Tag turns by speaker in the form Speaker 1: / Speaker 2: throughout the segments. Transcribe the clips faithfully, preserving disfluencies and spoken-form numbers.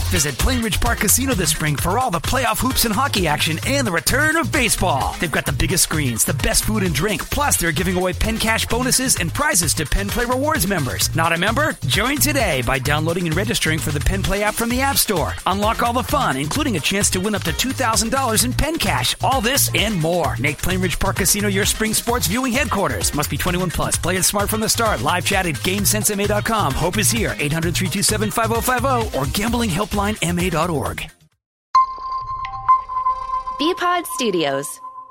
Speaker 1: Visit Plainridge Park Casino this spring for all the playoff hoops and hockey action and the return of baseball. They've got the biggest screens, the best food and drink, plus they're giving away Penn Cash bonuses and prizes to Penn Play Rewards members. Not a member? Join today by downloading and registering for the Penn Play app from the App Store. Unlock all the fun, including a chance to win up to two thousand dollars in Penn Cash. All this and more. Make Plainridge Park Casino your spring sports viewing headquarters. Must be twenty-one plus. Play it smart from the start. Live chat at game sense m a dot com. Hope is here. eight hundred, three two seven, five oh five oh or gambling helpline m a dot org.
Speaker 2: B-Pod Studios.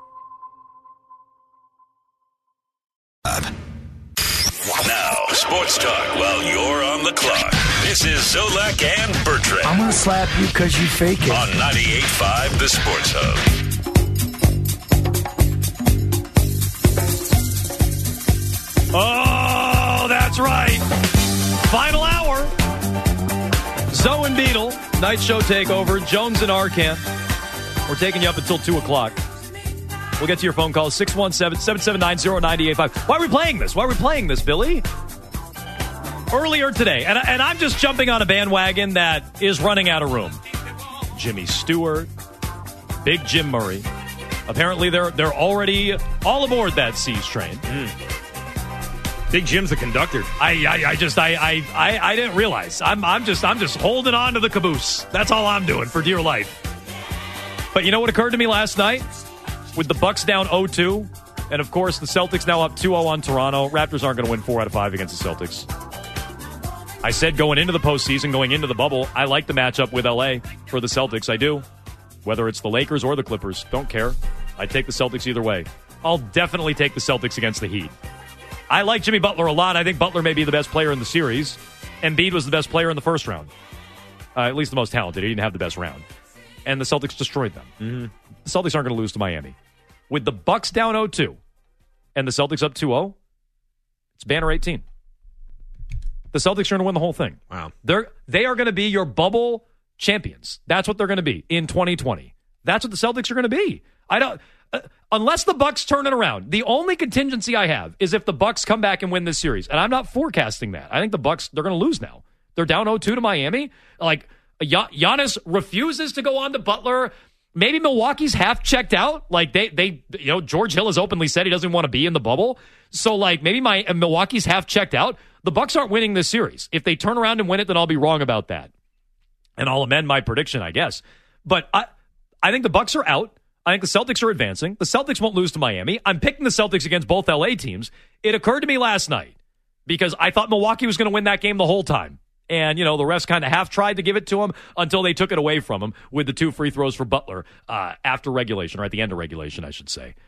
Speaker 3: Now, sports talk while you're on the clock. This is Zolak and Bertrand.
Speaker 4: I'm going to slap you because you fake it.
Speaker 3: On ninety-eight point five, The Sports Hub.
Speaker 5: Oh, that's right. Final hour. Zoe and Beetle, night show takeover. Jones and Arcand. We're taking you up until two o'clock. We'll get to your phone calls, six one seven, seven seven nine, zero nine eight five. Why are we playing this? Why are we playing this, Billy? Earlier today, and, and I'm just jumping on a bandwagon that is running out of room. Jimmy Stewart, Big Jim Murray. Apparently, they're they're already all aboard that C's train.
Speaker 6: Mm. Big Jim's the conductor.
Speaker 5: I, I, I just I, I I I didn't realize. I'm I'm just I'm just holding on to the caboose. That's all I'm doing for dear life. But you know what occurred to me last night? With the Bucks down oh two, and of course the Celtics now up two oh on Toronto. Raptors aren't going to win four out of five against the Celtics. I said going into the postseason, going into the bubble, I like the matchup with L A for the Celtics. I do. Whether it's the Lakers or the Clippers, don't care. I take the Celtics either way. I'll definitely take the Celtics against the Heat. I like Jimmy Butler a lot. I think Butler may be the best player in the series. Embiid was the best player in the first round. Uh, at least the most talented. He didn't have the best round. And the Celtics destroyed them. Mm-hmm. The Celtics aren't going to lose to Miami. With the Bucks down oh two and the Celtics up two oh, it's banner eighteen. The Celtics are going to win the whole thing.
Speaker 6: Wow.
Speaker 5: They're, they are going to be your bubble champions. That's what they're going to be in twenty twenty. That's what the Celtics are going to be. I don't uh, unless the Bucks turn it around. The only contingency I have is if the Bucks come back and win this series. And I'm not forecasting that. I think the Bucks, they're going to lose now. They're down oh two to Miami. Like, Giannis refuses to go on to Butler. Maybe Milwaukee's half checked out. Like they, they, you know, George Hill has openly said he doesn't want to be in the bubble. So like maybe my uh, Milwaukee's half checked out. The Bucks aren't winning this series. If they turn around and win it, then I'll be wrong about that, and I'll amend my prediction, I guess. But I, I think the Bucks are out. I think the Celtics are advancing. The Celtics won't lose to Miami. I'm picking the Celtics against both L A teams. It occurred to me last night because I thought Milwaukee was going to win that game the whole time. And, you know, the refs kind of half tried to give it to him until they took it away from him with the two free throws for Butler uh, after regulation, or at the end of regulation, I should say.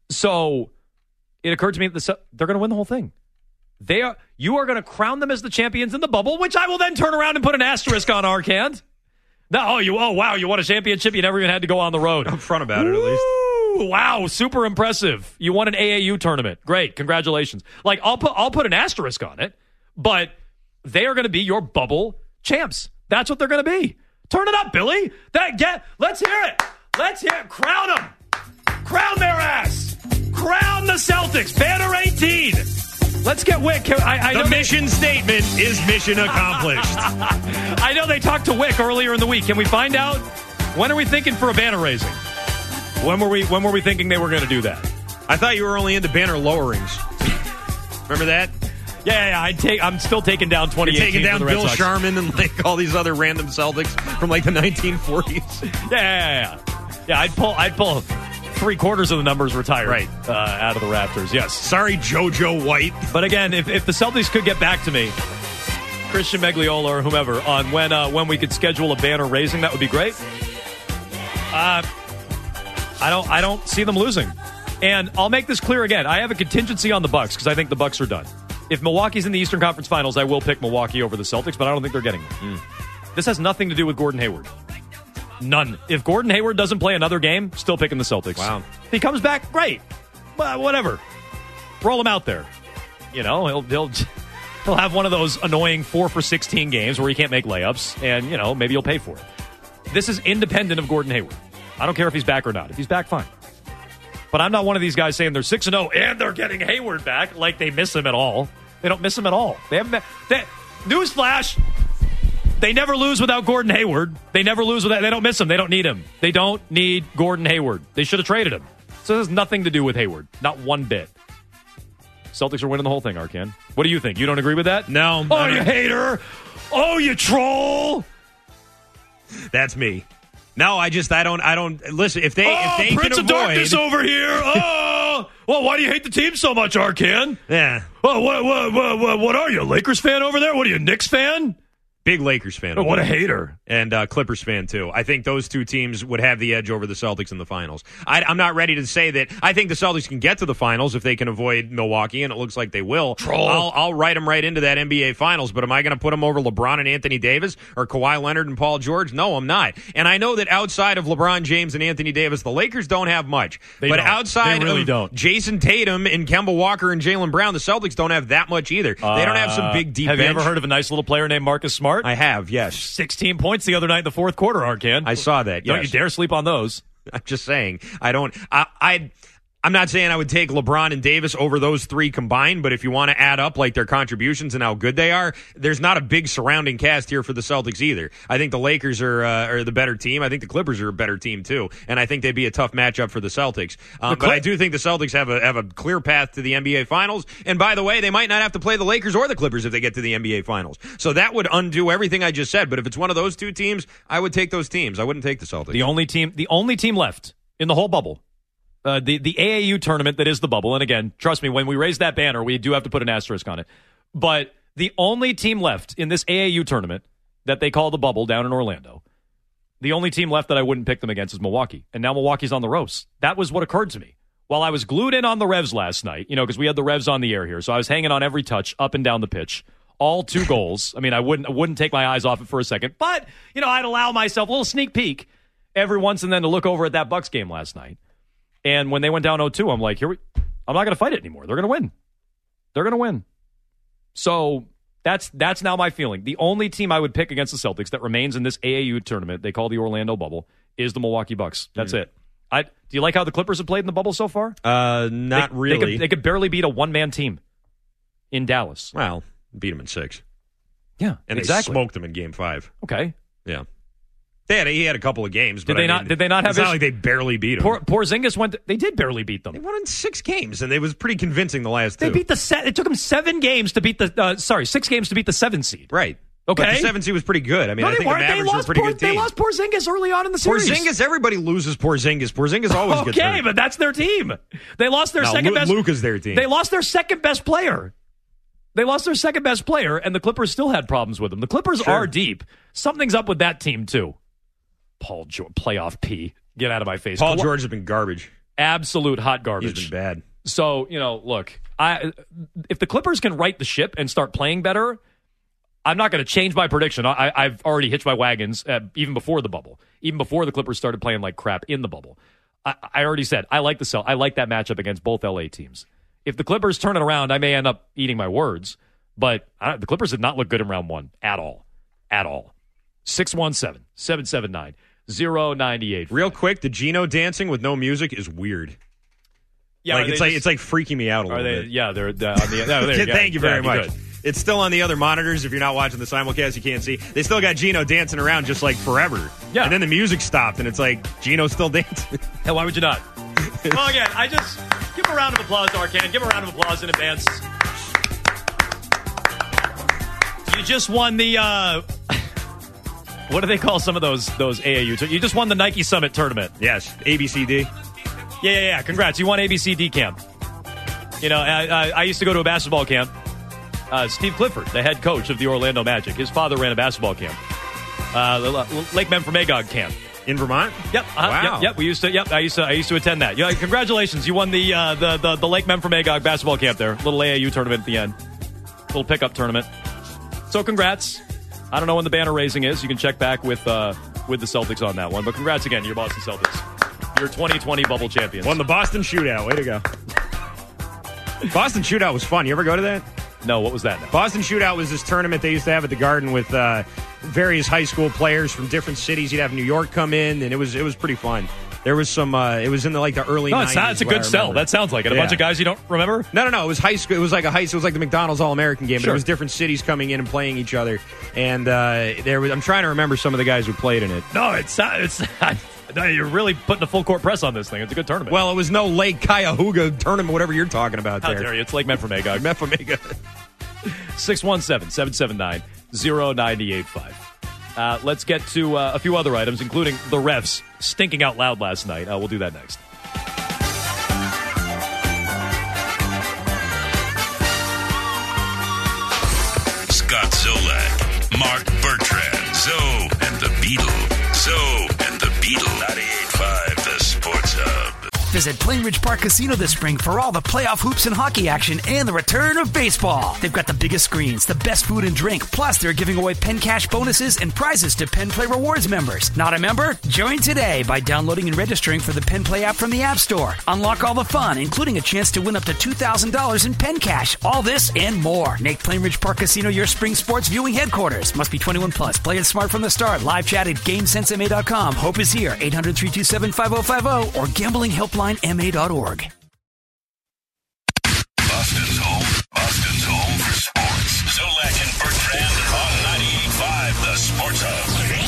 Speaker 5: So it occurred to me that the, they're going to win the whole thing. They are. You are going to crown them as the champions in the bubble, which I will then turn around and put an asterisk on Arcand. No, oh, you, oh, wow, you won a championship. You never even had to go on the road.
Speaker 6: I'm front about it, at least.
Speaker 5: Ooh, wow, super impressive. You won an A A U tournament. Great, congratulations. Like, I'll put, I'll put an asterisk on it, but they are going to be your bubble champs. That's what they're going to be. Turn it up, Billy. That get. Let's hear it. Let's hear it. Crown them. Crown their ass. Crown the Celtics. Banner eighteen. Let's get Wick. I, I
Speaker 6: the
Speaker 5: know
Speaker 6: mission
Speaker 5: they,
Speaker 6: statement is mission accomplished.
Speaker 5: I know they talked to Wick earlier in the week. Can we find out? When are we thinking for a banner raising? When were we? When were we thinking they were going to do that?
Speaker 6: I thought you were only into banner lowerings. Remember that?
Speaker 5: Yeah, yeah, yeah. I'd take, I'm still taking down twenty eighteen.
Speaker 6: You're taking down Bill
Speaker 5: Sox.
Speaker 6: Sharman and like all these other random Celtics from like the nineteen forties.
Speaker 5: Yeah, yeah, yeah. Yeah, I'd pull, I'd pull three quarters of the numbers retired
Speaker 6: right.
Speaker 5: uh, out of the Raptors. Yes.
Speaker 6: Sorry, JoJo White.
Speaker 5: But again, if, if the Celtics could get back to me, Christian Megliola or whomever, on when uh, when we could schedule a banner raising, that would be great. Uh, I don't, I don't see them losing. And I'll make this clear again. I have a contingency on the Bucks because I think the Bucks are done. If Milwaukee's in the Eastern Conference Finals, I will pick Milwaukee over the Celtics, but I don't think they're getting it. Mm. This has nothing to do with Gordon Hayward. None. If Gordon Hayward doesn't play another game, still picking the Celtics.
Speaker 6: Wow.
Speaker 5: If he comes back, great. Well, whatever. Roll him out there. You know, he'll he'll he'll have one of those annoying four for sixteen games where he can't make layups, and, you know, maybe he'll pay for it. This is independent of Gordon Hayward. I don't care if he's back or not. If he's back, fine. But I'm not one of these guys saying they're six and oh and they're getting Hayward back like they miss him at all. They don't miss him at all. They haven't. They, newsflash. They never lose without Gordon Hayward. They never lose without. They don't miss him. They don't need him. They don't need Gordon Hayward. They should have traded him. So it has nothing to do with Hayward. Not one bit. Celtics are winning the whole thing, Arcan. What do you think? You don't agree with that?
Speaker 6: No.
Speaker 5: Oh, you hater. Oh, you troll.
Speaker 6: That's me. No, I just, I don't, I don't, listen, if they,
Speaker 5: oh,
Speaker 6: if they
Speaker 5: Prince
Speaker 6: can
Speaker 5: of
Speaker 6: avoid.
Speaker 5: Darkness over here. Oh, well, why do you hate the team so much, Arcan?
Speaker 6: Yeah.
Speaker 5: Oh, what, what, what, what, what are you, a Lakers fan over there? What are you, a Knicks fan?
Speaker 6: Big Lakers fan.
Speaker 5: Oh, what a hater.
Speaker 6: And uh, Clippers fan, too. I think those two teams would have the edge over the Celtics in the finals. I, I'm not ready to say that. I think the Celtics can get to the finals if they can avoid Milwaukee, and it looks like they will.
Speaker 5: Troll.
Speaker 6: I'll, I'll write them right into that N B A finals, but am I going to put them over LeBron and Anthony Davis or Kawhi Leonard and Paul George? No, I'm not. And I know that outside of LeBron James and Anthony Davis, the Lakers don't have much.
Speaker 5: They
Speaker 6: but
Speaker 5: don't.
Speaker 6: outside
Speaker 5: They really
Speaker 6: of
Speaker 5: don't.
Speaker 6: Jason Tatum and Kemba Walker and Jaylen Brown, the Celtics don't have that much either. Uh, they don't have some big, deep
Speaker 5: Have
Speaker 6: bench.
Speaker 5: you ever heard of a nice little player named Marcus Smart?
Speaker 6: I have, yes.
Speaker 5: sixteen points the other night in the fourth quarter, Arcan.
Speaker 6: I saw that, yes.
Speaker 5: Don't you dare sleep on those.
Speaker 6: I'm just saying. I don't. I. I I'm not saying I would take LeBron and Davis over those three combined, but if you want to add up like their contributions and how good they are, there's not a big surrounding cast here for the Celtics either. I think the Lakers are uh, are the better team. I think the Clippers are a better team too, and I think they'd be a tough matchup for the Celtics. Um, the Cl- but I do think the Celtics have a have a clear path to the N B A Finals. And by the way, they might not have to play the Lakers or the Clippers if they get to the N B A Finals. So that would undo everything I just said. But if it's one of those two teams, I would take those teams. I wouldn't take the Celtics.
Speaker 5: The only team, the only team left in the whole bubble. Uh, the, the A A U tournament that is the bubble. And again, trust me, when we raise that banner, we do have to put an asterisk on it. But the only team left in this A A U tournament that they call the bubble down in Orlando, the only team left that I wouldn't pick them against is Milwaukee. And now Milwaukee's on the ropes. That was what occurred to me. While I was glued in on the Revs last night, you know, because we had the Revs on the air here. So I was hanging on every touch up and down the pitch. All two goals. I mean, I wouldn't I wouldn't take my eyes off it for a second. But, you know, I'd allow myself a little sneak peek every once and then to look over at that Bucks game last night. And when they went down oh two, I'm like, here we, I'm not going to fight it anymore. They're going to win. They're going to win. So that's that's now my feeling. The only team I would pick against the Celtics that remains in this A A U tournament, they call the Orlando bubble, is the Milwaukee Bucks. That's mm-hmm. it. I, do you like how the Clippers have played in the bubble so far?
Speaker 6: Uh, not
Speaker 5: they,
Speaker 6: really.
Speaker 5: They could, they could barely beat a one-man team in Dallas.
Speaker 6: Well, beat them in six.
Speaker 5: Yeah,
Speaker 6: and
Speaker 5: exactly.
Speaker 6: they smoked them in game five.
Speaker 5: Okay.
Speaker 6: Yeah. They had, he had a couple of games, but
Speaker 5: did they
Speaker 6: I
Speaker 5: not?
Speaker 6: mean,
Speaker 5: did they not have?
Speaker 6: It's
Speaker 5: his,
Speaker 6: not like they barely beat them.
Speaker 5: Poor, Porzingis went. To, they did barely beat them.
Speaker 6: They won in six games, and it was pretty convincing the last two.
Speaker 5: They beat the. Se- it took them seven games to beat the. Uh, sorry, six games to beat the seven seed.
Speaker 6: Right.
Speaker 5: Okay.
Speaker 6: But the seven seed was pretty good. I mean,
Speaker 5: no,
Speaker 6: I think
Speaker 5: weren't.
Speaker 6: the Mavericks
Speaker 5: they
Speaker 6: were a pretty
Speaker 5: Por-
Speaker 6: good team.
Speaker 5: They lost Porzingis early on in the series.
Speaker 6: Porzingis, everybody loses Porzingis. Porzingis always
Speaker 5: okay,
Speaker 6: gets hurt.
Speaker 5: Okay, but that's their team. They lost their
Speaker 6: no,
Speaker 5: second
Speaker 6: Lu-
Speaker 5: best.
Speaker 6: Luke is their team.
Speaker 5: They lost their second best player. They lost their second best player, and the Clippers still had problems with them. The Clippers
Speaker 6: sure.
Speaker 5: are deep. Something's up with that team too. Paul George, playoff P. Get out of my face.
Speaker 6: Paul
Speaker 5: Kawhi-
Speaker 6: George has been garbage.
Speaker 5: Absolute hot garbage.
Speaker 6: He's been bad.
Speaker 5: So, you know, look, I if the Clippers can right the ship and start playing better, I'm not going to change my prediction. I, I've already hitched my wagons uh, even before the bubble, even before the Clippers started playing like crap in the bubble. I, I already said I like the Cel- I like that matchup against both L A teams. If the Clippers turn it around, I may end up eating my words, but I, the Clippers did not look good in round one at all, at all. six one seven, seven seven nine, zero nine eight.
Speaker 6: Real quick, the Geno dancing with no music is weird.
Speaker 5: Yeah,
Speaker 6: like it's
Speaker 5: just,
Speaker 6: like it's like freaking me out a little
Speaker 5: they,
Speaker 6: bit.
Speaker 5: Yeah, they're uh, on the. No, there you go.
Speaker 6: Thank you very
Speaker 5: yeah,
Speaker 6: much.
Speaker 5: Good.
Speaker 6: It's still on the other monitors. If you're not watching the simulcast, you can't see. They still got Geno dancing around just like forever.
Speaker 5: Yeah.
Speaker 6: And then the music stopped, and it's like Geno's still dancing.
Speaker 5: Hell, why would you not? Well, again, I just give a round of applause, Arcan. Give a round of applause in advance. You just won the. Uh, what do they call some of those those A A U? You just won the Nike Summit tournament.
Speaker 6: Yes, A B C D.
Speaker 5: Yeah, yeah, yeah. Congrats. You won A B C D camp. You know, I, I, I used to go to a basketball camp. Uh, Steve Clifford, the head coach of the Orlando Magic, his father ran a basketball camp. Uh, Lake Memphremagog camp
Speaker 6: in Vermont.
Speaker 5: Yep. Uh-huh,
Speaker 6: wow.
Speaker 5: Yep, yep. We used to. Yep. I used to. I used to attend that. Yeah. Congratulations. You won the uh, the, the the Lake Memphremagog basketball camp there. Little A A U tournament at the end. Little pickup tournament. So congrats. I don't know when the banner raising is. You can check back with uh, with the Celtics on that one. But congrats again to your Boston Celtics. Your twenty twenty bubble champions.
Speaker 6: Won the Boston Shootout. Way to go. Boston Shootout was fun. You ever go to that?
Speaker 5: No, what was that now?
Speaker 6: Boston Shootout was this tournament they used to have at the Garden with uh, various high school players from different cities. You'd have New York come in, and it was it was pretty fun. There was some. Uh, it was in the like the early.
Speaker 5: No, it's,
Speaker 6: nineties.
Speaker 5: not, it's a good sell. That sounds like it. A
Speaker 6: yeah.
Speaker 5: bunch of guys you don't remember.
Speaker 6: No, no, no. It was high school. It was like a high. It was like the McDonald's All American game. But
Speaker 5: sure.
Speaker 6: It was different cities coming in and playing each other. And uh, there was. I'm trying to remember some of the guys who played in it.
Speaker 5: No, it's not. It's not. No, you're really putting a full court press on this thing. It's a good tournament.
Speaker 6: Well, it was no Lake Cuyahoga tournament, whatever you're talking about
Speaker 5: How
Speaker 6: there.
Speaker 5: dare you? It's Lake Memphremagog.
Speaker 6: Memphremagog.
Speaker 5: six one seven, seven seven nine, zero nine eight five. Uh, let's get to uh, a few other items, including the refs stinking out loud last night. Uh, we'll do that next.
Speaker 3: Scott Zolak, Mark Bertrand, Zoe and the Beetle. Zoe and the Beetle. ninety-eight point five, the Sports Hub.
Speaker 1: Visit Plainridge Park Casino this spring for all the playoff hoops and hockey action and the return of baseball. They've got the biggest screens, the best food and drink, plus they're giving away Penn Cash bonuses and prizes to Penn Play Rewards members. Not a member? Join today by downloading and registering for the Penn Play app from the App Store. Unlock all the fun, including a chance to win up to two thousand dollars in Penn Cash. All this and more. Make Plainridge Park Casino your spring sports viewing headquarters. Must be twenty-one plus. Play it smart from the start. Live chat at GameSense M A dot com. Hope is here. eight hundred, three two seven, five oh five oh or gambling helpline M A dot org.
Speaker 3: Boston's home. Boston's home for sports. Zolak and Bertrand on ninety-eight point five, the Sports Hub.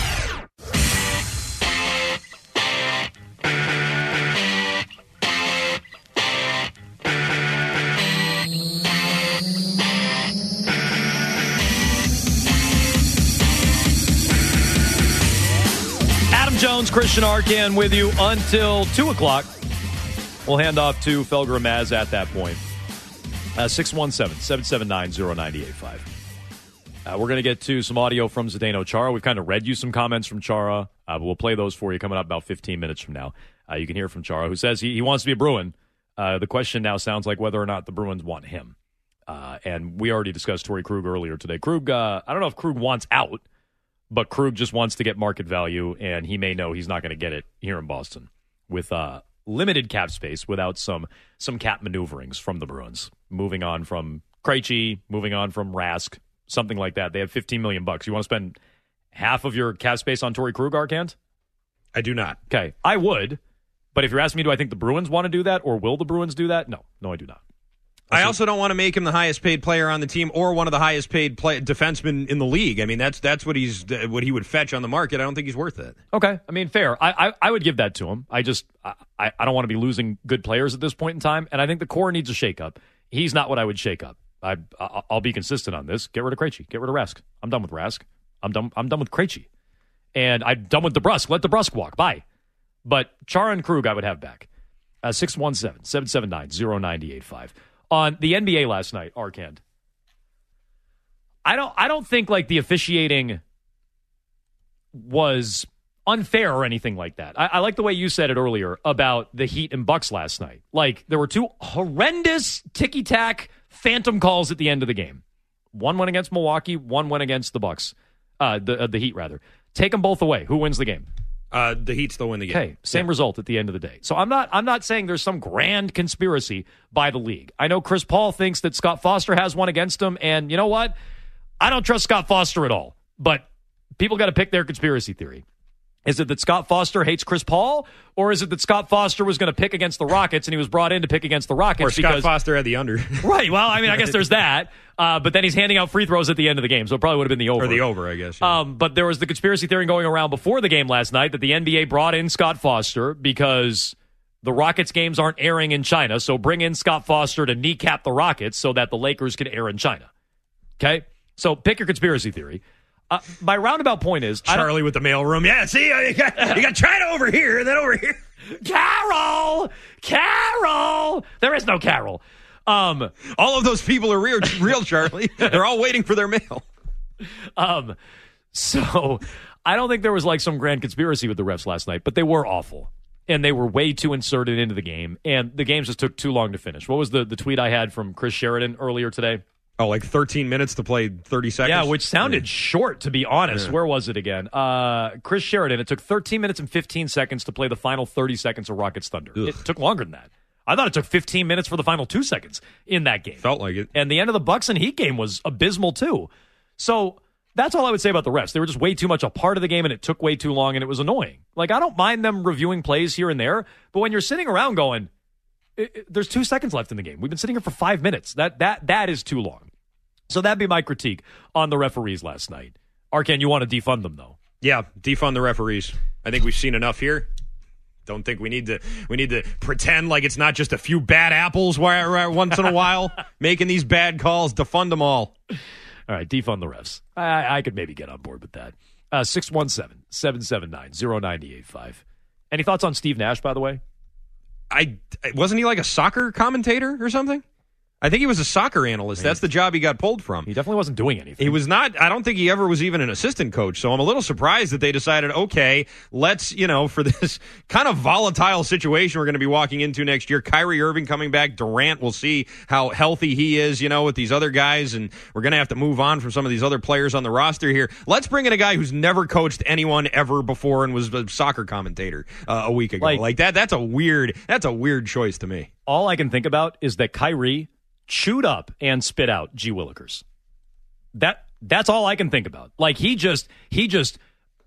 Speaker 5: Adam Jones, Christian Arcan with you until two o'clock. We'll hand off to Felger and Maz at that point. Uh, six one seven, seven seven nine, zero nine eight five. Uh, we're going to get to some audio from Zdeno Chara. We've kind of read you some comments from Chara, uh, but we'll play those for you coming up about fifteen minutes from now. Uh, you can hear from Chara, who says he, he wants to be a Bruin. Uh, the question now sounds like whether or not the Bruins want him. Uh, and we already discussed Torrey Krug earlier today. Krug, uh, I don't know if Krug wants out, but Krug just wants to get market value, and he may know he's not going to get it here in Boston with uh, limited cap space without some some cap maneuverings from the Bruins. Moving on from Krejci, moving on from Rask, something like that. They have fifteen million bucks. You want to spend half of your cap space on Torrey Krug, Arcand?
Speaker 6: I do not.
Speaker 5: Okay, I would, but if you're asking me, do I think the Bruins want to do that, or will the Bruins do that? No, no, I do not.
Speaker 6: I also don't want to make him the highest paid player on the team or one of the highest paid play, defensemen in the league. I mean, that's that's what he's what he would fetch on the market. I don't think he's worth it.
Speaker 5: Okay, I mean, fair. I I, I would give that to him. I just I, I don't want to be losing good players at this point in time, and I think the core needs a shakeup. He's not what I would shake up. I I'll be consistent on this. Get rid of Krejci. Get rid of Rask. I'm done with Rask. I'm done. I'm done with Krejci, and I'm done with DeBrusk. Let DeBrusk walk. Bye. But Chara and Krug, I would have back. Uh, six one seven, seven seven nine, zero nine eight five. On the N B A last night, Arcand, I don't I don't think like the officiating was unfair or anything like that. I, I like the way you said it earlier about the Heat and Bucks last night. Like, there were two horrendous ticky-tack phantom calls at the end of the game. One went against Milwaukee, one went against the Bucks. Uh, the, uh, the Heat, rather. Take them both away. Who wins the game?
Speaker 6: Uh, the Heat still win the game.
Speaker 5: Okay, same
Speaker 6: yeah.
Speaker 5: result at the end of the day. So I'm not I'm not saying there's some grand conspiracy by the league. I know Chris Paul thinks that Scott Foster has one against him, and you know what? I don't trust Scott Foster at all. But people got to pick their conspiracy theory. Is it that Scott Foster hates Chris Paul, or is it that Scott Foster was going to pick against the Rockets and he was brought in to pick against the Rockets?
Speaker 6: Or Scott
Speaker 5: because,
Speaker 6: Foster had the under.
Speaker 5: Right. Well, I mean, I guess there's that. Uh, but then he's handing out free throws at the end of the game, so it probably would have been the over.
Speaker 6: Or the over, I guess. Yeah.
Speaker 5: Um, but there was the conspiracy theory going around before the game last night that the N B A brought in Scott Foster because the Rockets games aren't airing in China, so bring in Scott Foster to kneecap the Rockets so that the Lakers can air in China. Okay? So pick your conspiracy theory. Uh, my roundabout point is...
Speaker 6: Charlie with the mailroom. Yeah, see, you got, you got China over here and then over here.
Speaker 5: Carol! Carol! There is no Carol. Um,
Speaker 6: all of those people are real, real Charlie. They're all waiting for their mail.
Speaker 5: Um, so I don't think there was like some grand conspiracy with the refs last night, but they were awful. And they were way too inserted into the game. And the games just took too long to finish. What was the, the tweet I had from Chris Sheridan earlier today?
Speaker 6: Oh, like thirteen minutes to play thirty seconds?
Speaker 5: Yeah, which sounded yeah. short, to be honest. Yeah. Where was it again? Uh, Chris Sheridan, it took thirteen minutes and fifteen seconds to play the final thirty seconds of Rockets Thunder. Ugh. It took longer than that. I thought it took fifteen minutes for the final two seconds in that game.
Speaker 6: Felt like it.
Speaker 5: And the end of the Bucks and Heat game was abysmal, too. So That's all I would say about the refs. They were just way too much a part of the game, and it took way too long, and it was annoying. Like, I don't mind them reviewing plays here and there, but when you're sitting around going, it, it, there's two seconds left in the game. We've been sitting here for five minutes. That that that is too long. So that'd be my critique on the referees last night. Arcand, you want to defund them, though?
Speaker 6: Yeah, defund the referees. I think we've seen enough here. Don't think we need to we need to pretend like it's not just a few bad apples once in a while making these bad calls. Defund them all.
Speaker 5: All right, defund the refs. I, I could maybe get on board with that. Uh, six one seven, seven seven nine, zero nine eight five. Any thoughts on Steve Nash, by the way?
Speaker 6: I wasn't he like a soccer commentator or something? I think he was a soccer analyst. That's the job he got pulled from.
Speaker 5: He definitely wasn't doing anything.
Speaker 6: He was not. I don't think he ever was even an assistant coach. So I'm a little surprised that they decided, okay, let's, you know, for this kind of volatile situation we're going to be walking into next year, Kyrie Irving coming back, Durant, we'll see how healthy he is, you know, with these other guys, and we're going to have to move on from some of these other players on the roster here. Let's bring in a guy who's never coached anyone ever before and was a soccer commentator uh, a week ago. Like, like that. That's a weird. That's a weird choice to me.
Speaker 5: All I can think about is that Kyrie chewed up and spit out G. Willikers. That that's all I can think about. Like he just he just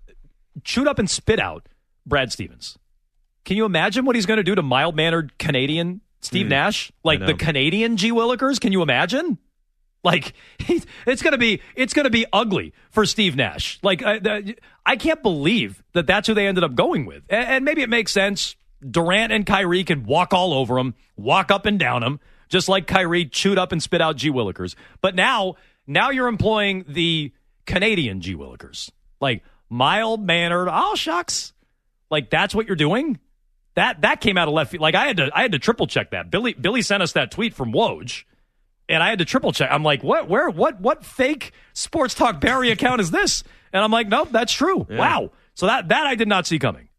Speaker 5: chewed up and spit out Brad Stevens. Can you imagine what he's going to do to mild-mannered Canadian Steve mm, Nash? Like the Canadian G. Willikers? Can you imagine? Like he, it's going to be it's going to be ugly for Steve Nash. Like I, I can't believe that that's who they ended up going with. And, and maybe it makes sense. Durant and Kyrie can walk all over him, walk up and down him. Just like Kyrie chewed up and spit out G. Willikers. But now, now you're employing the Canadian G. Willikers. Like, mild-mannered, oh, shucks. Like, that's what you're doing? That that came out of left field. Like, I had to I had to triple-check that. Billy Billy sent us that tweet from Woj, and I had to triple-check. I'm like, what, where, what, what fake Sports Talk Barry account is this? And I'm like, nope, that's true. Yeah. Wow. So that, that I did not see coming.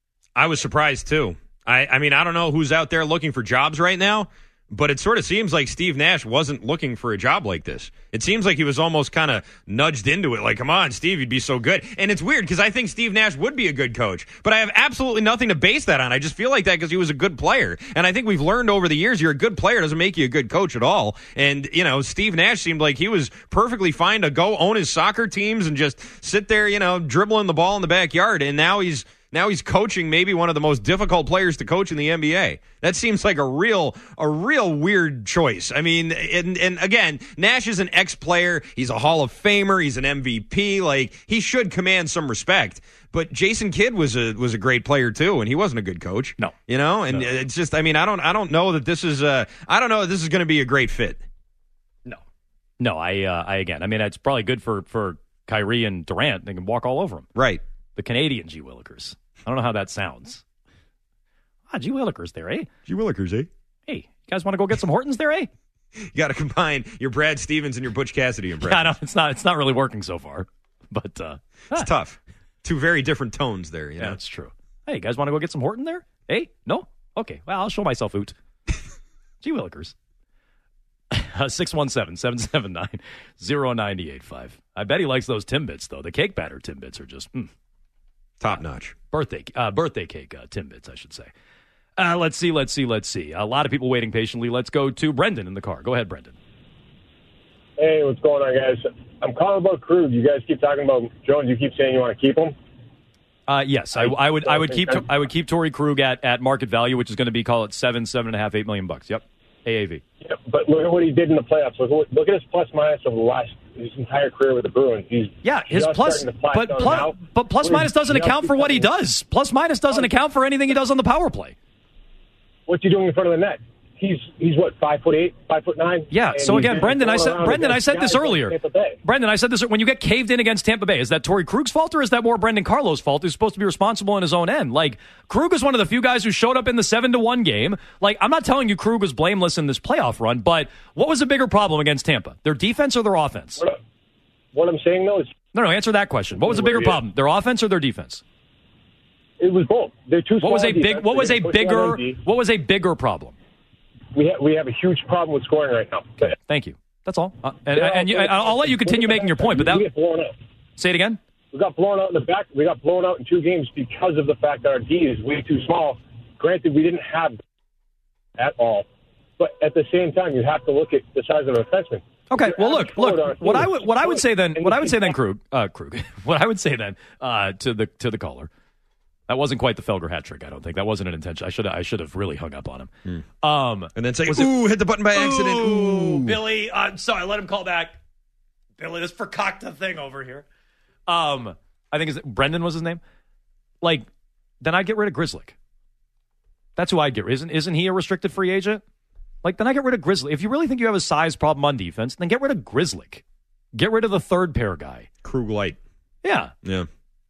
Speaker 6: I was surprised, too. I, I mean, I don't know who's out there looking for jobs right now, but it sort of seems like Steve Nash wasn't looking for a job like this. It seems like he was almost kind of nudged into it. Like, come on, Steve, you'd be so good. And it's weird because I think Steve Nash would be a good coach, but I have absolutely nothing to base that on. I just feel like that because he was a good player. And I think we've learned over the years you're a good player doesn't make you a good coach at all. And, you know, Steve Nash seemed like he was perfectly fine to go own his soccer teams and just sit there, you know, dribbling the ball in the backyard. And now he's Now he's coaching maybe one of the most difficult players to coach in the N B A. That seems like a real, a real weird choice. I mean, and, and again, Nash is an ex-player. He's a Hall of Famer. He's an M V P. Like, he should command some respect. But Jason Kidd was a was a great player too, and he wasn't a good coach.
Speaker 5: No,
Speaker 6: you know, and no. It's just, I mean, I don't, I don't know that this is, a, I don't know that this is going to be a great fit.
Speaker 5: No, no, I, uh, I again, I mean, it's probably good for for Kyrie and Durant. They can walk all over him.
Speaker 6: Right.
Speaker 5: The Canadian G. Willikers. I don't know how that sounds. Ah, G. Willikers there, eh?
Speaker 6: G. Willikers, eh?
Speaker 5: Hey, you guys want to go get some Hortons there, eh?
Speaker 6: You got to combine your Brad Stevens and your Butch Cassidy impressions.
Speaker 5: Yeah, no, it's not. It's not really working so far, but uh,
Speaker 6: it's
Speaker 5: ah.
Speaker 6: tough. Two very different tones there. You know?
Speaker 5: Yeah, that's true. Hey, you guys want to go get some Horton there? Hey, no? Okay, well, I'll show myself out. G. Willikers. six one seven, seven seven nine, zero nine eight five. I bet he likes those Timbits, though. The cake batter Timbits are just mm.
Speaker 6: top notch.
Speaker 5: Birthday, uh, birthday cake uh, Timbits, I should say. Uh, let's see, let's see, let's see. A lot of people waiting patiently. Let's go to Brendan in the car. Go ahead, Brendan.
Speaker 7: Hey, what's going on, guys? I'm calling about Krug. You guys keep talking about Jones. You keep saying you want to keep him.
Speaker 5: Uh, yes, I, I would. I would keep. I would keep Torrey Krug at, at market value, which is going to be, call it seven, seven and a half, eight million bucks. Yep, A A V.
Speaker 7: Yep, but look at what he did in the playoffs. Look, look at his plus minus over the last his entire career with the Bruins. He's
Speaker 5: yeah, his plus, but plus, but plus minus doesn't account for what he does. Plus minus doesn't account for anything he does on the power play.
Speaker 7: What's he doing in front of the net? He's he's what five foot eight, five foot nine.
Speaker 5: Yeah. So again, Brendan, I said Brendan, I said this earlier. Brendan, I said this when you get caved in against Tampa Bay. Is that Torrey Krug's fault or is that more Brendan Carlo's fault? Who's supposed to be responsible in his own end? Like Krug is one of the few guys who showed up in the seven to one game. Like I'm not telling you Krug was blameless in this playoff run, but what was a bigger problem against Tampa? Their defense or their offense?
Speaker 7: What, what I'm saying though is
Speaker 5: no, no. Answer that question. What was a bigger yeah. problem? Their offense or their defense?
Speaker 7: It was both. They're too.
Speaker 5: What was a big? What was a bigger? What was a bigger problem?
Speaker 7: We ha- we have a huge problem with scoring right now.
Speaker 5: Thank you. That's all. Uh, and yeah, and you, I'll let you continue making your point. But that
Speaker 7: we get blown out.
Speaker 5: Say it again.
Speaker 7: We got blown out in the back. We got blown out in two games because of the fact that our D is way too small. Granted, we didn't have at all, but at the same time, you have to look at the size of the defenseman.
Speaker 5: Okay, well, look, look. What I would, what I would say then, what I would say then, Krug, uh, Krug. What I would say then uh, to the to the caller, that wasn't quite the Felger hat trick. I don't think that wasn't an intention. I should I should have really hung up on him.
Speaker 6: Hmm.
Speaker 5: Um,
Speaker 6: and then say, "Ooh, it, hit the button by accident." Ooh,
Speaker 5: Billy, I'm sorry. Let him call back. Billy, this Fakakta thing over here. Um, I think is Brendan was his name. Like, then I'd get rid of Grzelcyk. That's who I'd get. Isn't isn't he a restricted free agent? Like, then I get rid of Grzelcyk. If you really think you have a size problem on defense, then get rid of Grzelcyk. Get rid of the third pair guy.
Speaker 6: Krug light.
Speaker 5: Yeah.
Speaker 6: Yeah.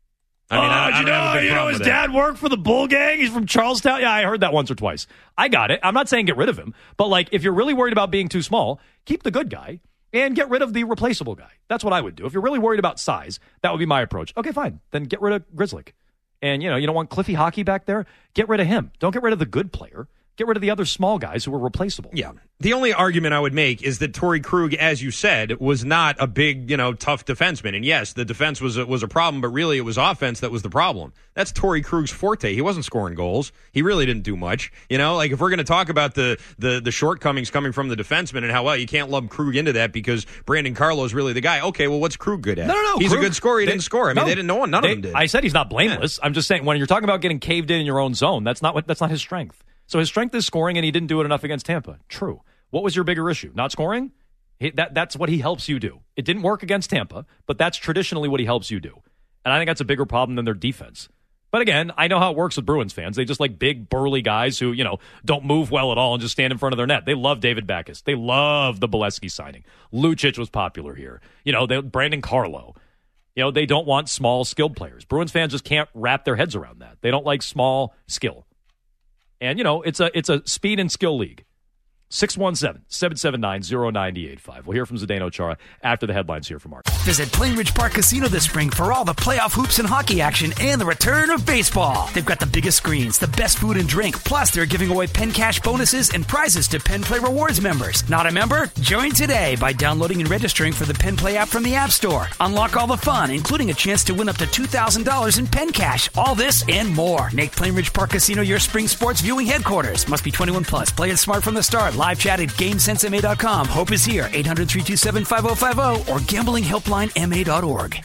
Speaker 6: I mean,
Speaker 5: oh,
Speaker 6: I, I
Speaker 5: you know, you know his dad that. worked for the Bull Gang? He's from Charlestown? Yeah, I heard that once or twice. I got it. I'm not saying get rid of him. But, like, if you're really worried about being too small, keep the good guy and get rid of the replaceable guy. That's what I would do. If you're really worried about size, that would be my approach. Okay, fine. Then get rid of Grzelcyk. And, you know, you don't want Cliffy Hockey back there? Get rid of him. Don't get rid of the good player. Get rid of the other small guys who are replaceable.
Speaker 6: Yeah. The only argument I would make is that Torrey Krug, as you said, was not a big, you know, tough defenseman. And yes, the defense was a, was a problem, but really it was offense that was the problem. That's Torrey Krug's forte. He wasn't scoring goals. He really didn't do much. You know, like if we're going to talk about the, the the shortcomings coming from the defenseman and how, well, you can't lump Krug into that because Brandon Carlo is really the guy. Okay, well, what's Krug good at?
Speaker 5: No, no, no.
Speaker 6: He's
Speaker 5: Krug,
Speaker 6: a good scorer. He
Speaker 5: they,
Speaker 6: didn't score. I mean,
Speaker 5: no,
Speaker 6: they didn't know. None
Speaker 5: they,
Speaker 6: of them did.
Speaker 5: I said he's not blameless. Yeah. I'm just saying when you're talking about getting caved in in your own zone, that's not what that's not his strength. So his strength is scoring, and he didn't do it enough against Tampa. True. What was your bigger issue? Not scoring? He, that, that's what he helps you do. It didn't work against Tampa, but that's traditionally what he helps you do. And I think that's a bigger problem than their defense. But again, I know how it works with Bruins fans. They just like big, burly guys who, you know, don't move well at all and just stand in front of their net. They love David Backes. They love the Bolesky signing. Lucic was popular here. You know, they, Brandon Carlo. You know, they don't want small, skilled players. Bruins fans just can't wrap their heads around that. They don't like small skill. And, you know, it's a it's a speed and skill league. six one seven, seven seven nine, zero nine eight five. We'll hear from Zdeno Chara after the headlines here from Mark.
Speaker 1: Visit Plainridge Park Casino this spring for all the playoff hoops and hockey action and the return of baseball. They've got the biggest screens, the best food and drink, plus they're giving away Penn Cash bonuses and prizes to Penn Play Rewards members. Not a member? Join today by downloading and registering for the Penn Play app from the App Store. Unlock all the fun, including a chance to win up to two thousand dollars in Penn Cash. All this and more. Make Plainridge Park Casino your spring sports viewing headquarters. Must be twenty-one plus. Play it smart from the start. Live chat at game sense m a dot com. Hope is here. eight hundred, three two seven, five oh five oh or gambling helpline m a dot org.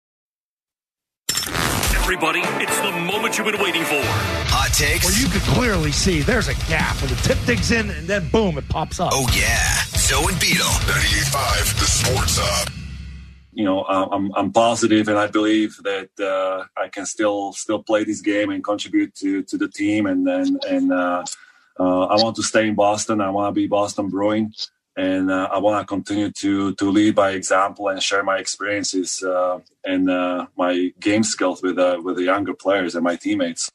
Speaker 3: Everybody, it's the moment you've been waiting for. Hot takes.
Speaker 4: Well, you could clearly see there's a gap where the tip digs in and then boom, it pops up.
Speaker 3: Oh, yeah. Zoe and Beetle. ninety-eight point five, the Sports Hub.
Speaker 8: You know, I'm I'm positive, and I believe that uh, I can still still play this game and contribute to, to the team. And and, and uh, uh, I want to stay in Boston. I want to be Boston Bruin. And uh, I want to continue to to lead by example and share my experiences uh, and uh, my game skills with uh, with the younger players and my teammates.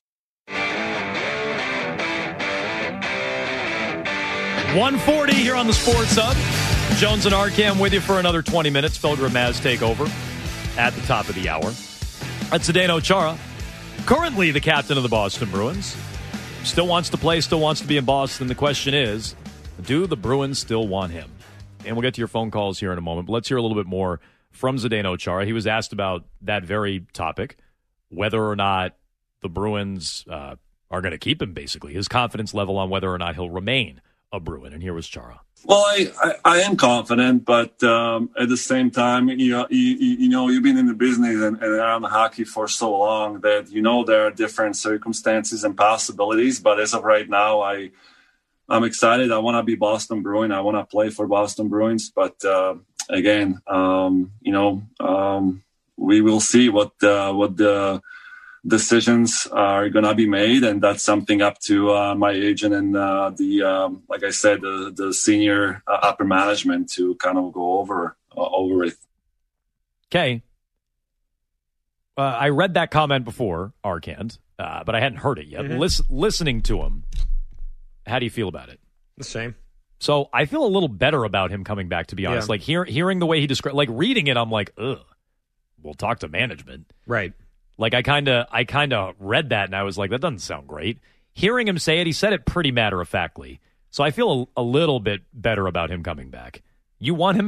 Speaker 5: one forty here on the Sports Hub. Jones and Arcam with you for another twenty minutes. Felger and Maz take over at the top of the hour. That's Zdeno Chara, currently the captain of the Boston Bruins. Still wants to play, still wants to be in Boston. The question is, do the Bruins still want him? And we'll get to your phone calls here in a moment, but let's hear a little bit more from Zdeno Chara. He was asked about that very topic, whether or not the Bruins uh, are going to keep him, basically, his confidence level on whether or not he'll remain a Bruin. And here was Chara.
Speaker 8: Well, I, I, I am confident, but um, at the same time, you know, you, you know, you've been in the business and, and around hockey for so long that you know there are different circumstances and possibilities. But as of right now, I, I'm excited. I want to be Boston Bruin. I want to play for Boston Bruins. But uh, again, um, you know, um, we will see what uh, what the decisions are going to be made, and that's something up to uh, my agent and uh, the, um, like I said, the, the senior uh, upper management to kind of go over uh, over it.
Speaker 5: Okay. Uh, I read that comment before, Arcand, uh, but I hadn't heard it yet. Mm-hmm. Lis- listening to him, how do you feel about it?
Speaker 6: The same.
Speaker 5: So I feel a little better about him coming back, to be honest. Yeah. Like hear, hearing the way he described, like reading it, I'm like, ugh. We'll talk to management.
Speaker 6: Right.
Speaker 5: Like I kind of, I kind of read that and I was like, that doesn't sound great. Hearing him say it, he said it pretty matter of factly. So I feel a, a little bit better about him coming back. You want him back?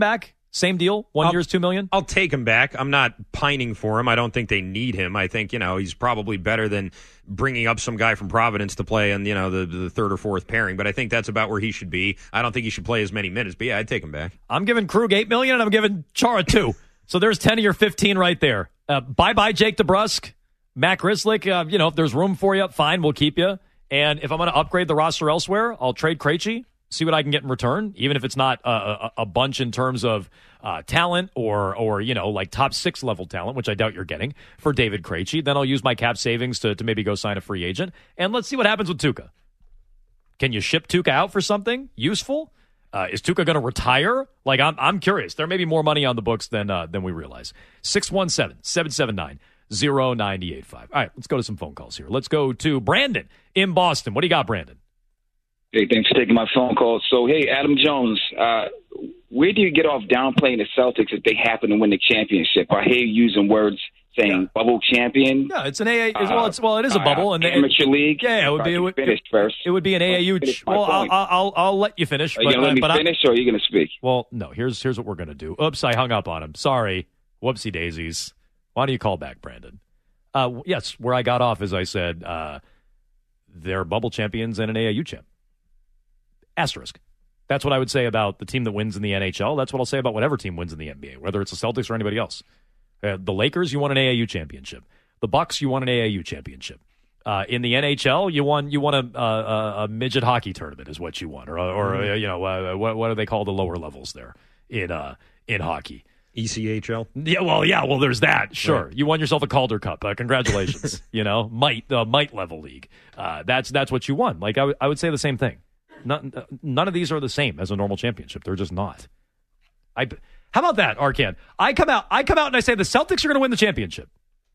Speaker 5: Same deal. One
Speaker 6: I'll,
Speaker 5: year's two million.
Speaker 6: I'll take him back. I'm not pining for him. I don't think they need him. I think you know he's probably better than bringing up some guy from Providence to play in you know the, the third or fourth pairing. But I think that's about where he should be. I don't think he should play as many minutes. But yeah, I'd take him back.
Speaker 5: I'm giving Krug eight million, and I'm giving Chara two. So there's ten of your fifteen right there. Uh, bye bye, Jake DeBrusk, Matt Grzelcyk. Uh, you know if there's room for you, fine, we'll keep you. And if I'm going to upgrade the roster elsewhere, I'll trade Krejci. See what I can get in return, even if it's not a, a, a bunch in terms of uh, talent or, or you know, like top six level talent, which I doubt you're getting for David Krejci. Then I'll use my cap savings to, to maybe go sign a free agent. And let's see what happens with Tuukka. Can you ship Tuukka out for something useful? Uh, is Tuukka going to retire? Like, I'm I'm curious. There may be more money on the books than uh, than we realize. six one seven, seven seven nine, zero nine eight five. All right, let's go to some phone calls here. Let's go to Brandon in Boston. What do you got, Brandon?
Speaker 9: Hey, thanks for taking my phone call. So, hey, Adam Jones, uh, where do you get off downplaying the Celtics if they happen to win the championship? I hear you using words saying yeah. bubble champion.
Speaker 5: Yeah, it's an A A. Uh, well, it's well, it is a bubble,
Speaker 9: uh,
Speaker 5: and
Speaker 9: amateur
Speaker 5: it,
Speaker 9: league.
Speaker 5: Yeah, it would be. It would,
Speaker 9: finish first.
Speaker 5: It would be an A A U. Well, I'll, I'll I'll let you finish.
Speaker 9: Are you
Speaker 5: but,
Speaker 9: gonna let me
Speaker 5: but
Speaker 9: finish,
Speaker 5: I,
Speaker 9: or are you gonna speak?
Speaker 5: Well, no. Here's here's what we're gonna do. Oops, I hung up on him. Sorry. Whoopsie daisies. Why don't you call back, Brandon? Uh, yes, where I got off, as I said, uh, they're bubble champions and an A A U champ. Asterisk. That's what I would say about the team that wins in the N H L. That's what I'll say about whatever team wins in the N B A, whether it's the Celtics or anybody else. Uh, the Lakers, you won an A A U championship. The Bucks, you won an A A U championship. Uh, in the N H L, you won you won a, a, a midget hockey tournament is what you won, or or mm-hmm. uh, you know uh, what what do they call the lower levels there in uh, in hockey?
Speaker 6: E C H L.
Speaker 5: Yeah, well, yeah, well, there's that. Sure,
Speaker 6: right.
Speaker 5: You won yourself a Calder Cup. Uh, congratulations. you know, might uh, might level league. Uh, that's that's what you won. Like I, w- I would say the same thing. None, none of these are the same as a normal championship. They're just not. I. How about that, Arcan? I come out. I come out and I say the Celtics are going to win the championship.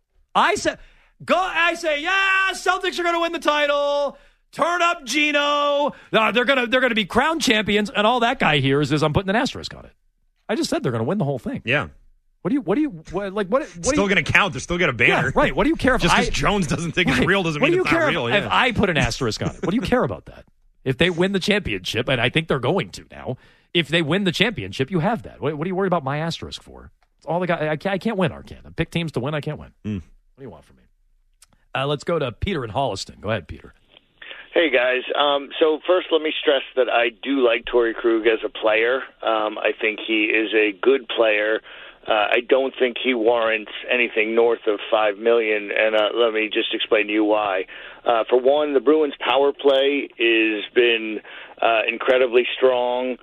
Speaker 5: I say, go. I say, yeah, Celtics are going to win the title. Turn up, Gino. Uh, they're gonna they're gonna be crown champions, and all that guy hears is I'm putting an asterisk on it. I just said they're going to win the whole thing.
Speaker 6: Yeah.
Speaker 5: What do you? What do you? What, like what? what
Speaker 6: it's still going to count. They still get a banner.
Speaker 5: Yeah, right. What do you care if
Speaker 6: just
Speaker 5: I,
Speaker 6: because Jones doesn't think
Speaker 5: right.
Speaker 6: it's real doesn't
Speaker 5: what
Speaker 6: mean
Speaker 5: do
Speaker 6: it's
Speaker 5: you
Speaker 6: not
Speaker 5: care
Speaker 6: real.
Speaker 5: If,
Speaker 6: yeah.
Speaker 5: if I put an asterisk on it, what do you care about that? If they win the championship, and I think they're going to now, if they win the championship, you have that. What, what are you worried about my asterisk for? It's all the guy. I can't, I can't win, Arcan. I pick teams to win. I can't win.
Speaker 6: Mm.
Speaker 5: What do you want from me? Uh, let's go to Peter in Holliston. Go ahead, Peter.
Speaker 10: Hey, guys. Um, so first, let me stress that I do like Torrey Krug as a player. Um, I think he is a good player. Uh, I don't think he warrants anything north of five million dollars, and uh, let me just explain to you why. Uh, for one, the Bruins' power play has been uh, incredibly strong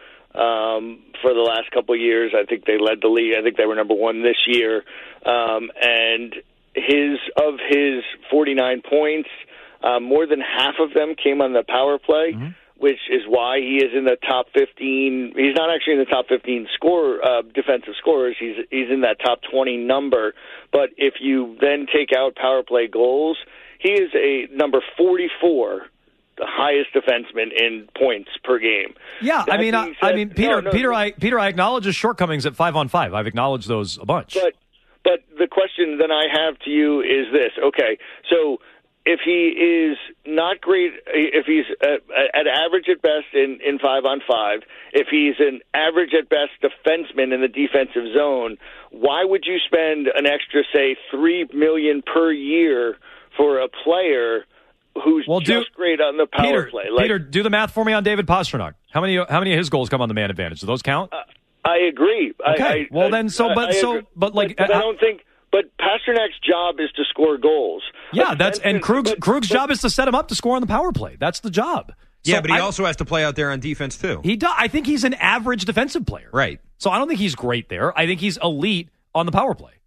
Speaker 10: um, for the last couple of years. I think they led the league. I think they were number one this year. Um, and his of his forty-nine points, uh, more than half of them came on the power play. Mm-hmm. Which is why he is in the top fifteen. He's not actually in the top fifteen score uh, defensive scorers. He's he's in that top twenty number. But if you then take out power play goals, he is a number forty-four, the highest defenseman in points per game.
Speaker 5: Yeah,
Speaker 10: that
Speaker 5: I mean, I,
Speaker 10: said,
Speaker 5: I mean, Peter,
Speaker 10: no, no,
Speaker 5: Peter,
Speaker 10: no.
Speaker 5: I Peter, I acknowledge his shortcomings at five on five. I've acknowledged those a bunch.
Speaker 10: But but the question then I have to you is this: okay, so. If he is not great, if he's at, at average at best in, in five on five, if he's an average at best defenseman in the defensive zone, why would you spend an extra, say, three million per year for a player who's
Speaker 5: well, do,
Speaker 10: just great on the power
Speaker 5: Peter,
Speaker 10: play? Like,
Speaker 5: Peter, do the math for me on David Pastrnak. How many? How many of his goals come on the man advantage? Do those count?
Speaker 10: Uh, I agree.
Speaker 5: Okay.
Speaker 10: I, I,
Speaker 5: well, then, so, but,
Speaker 10: I
Speaker 5: so,
Speaker 10: agree.
Speaker 5: but, like,
Speaker 10: but, but
Speaker 5: I,
Speaker 10: I don't think. But Pasternak's job is to score goals.
Speaker 5: Yeah, that's and Krug's,
Speaker 10: but,
Speaker 5: Krug's
Speaker 10: but,
Speaker 5: job is to set him up to score on the power play. That's the job. So
Speaker 6: yeah, but he
Speaker 5: I,
Speaker 6: also has to play out there on defense too.
Speaker 5: He does. I think he's an average defensive player.
Speaker 6: Right.
Speaker 5: So I don't think he's great there. I think he's elite on the power play.